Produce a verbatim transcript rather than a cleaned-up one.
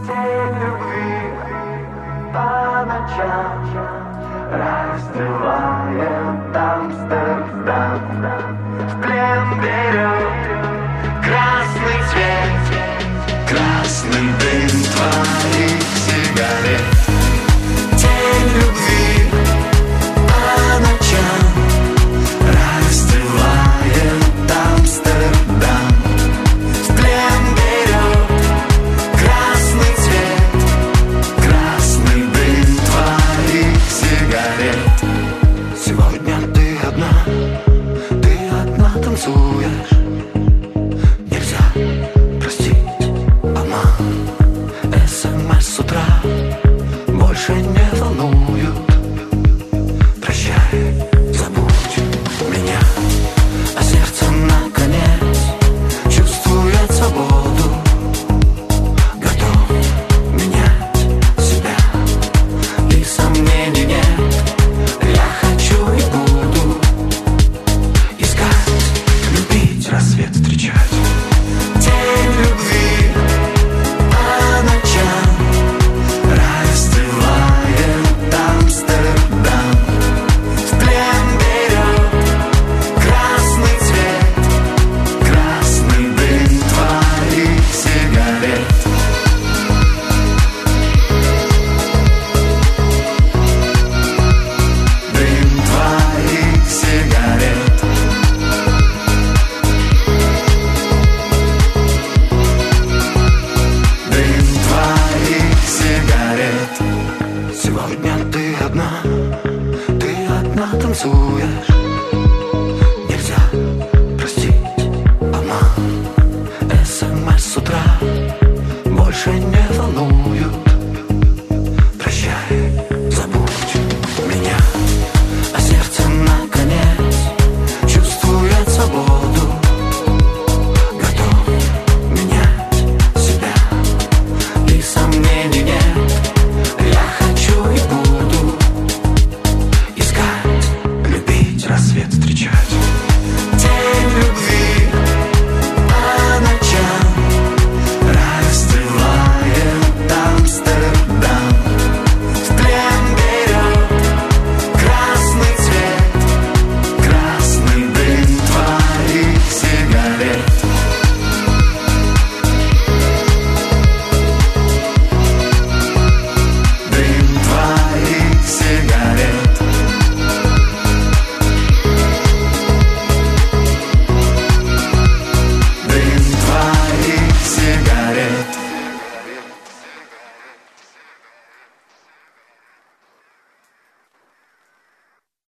Тень любви по ночам раздевает Амстердам. В плен берет красный цвет, красный дым твоих сигарет. Тень любви по ночам раздевает Амстердам. В плен берет красный цвет, красный дым твоих сигарет. Сегодня ты одна, ты одна танцуешь. Нельзя простить обман. СМС с утра больше не волнуют. Прощай, забудь меня. А сердце наконец чувствует свободу. Готов менять себя, и сомнений нет. Я хочу и буду искать, любить, рассвет встречать. Тень любви по ночам раздевает Амстердам. В плен берет красный цвет, красный дым твоих сигарет. Дым твоих сигарет. Дым твоих сигарет. Сегодня ты одна, ты одна танцуешь.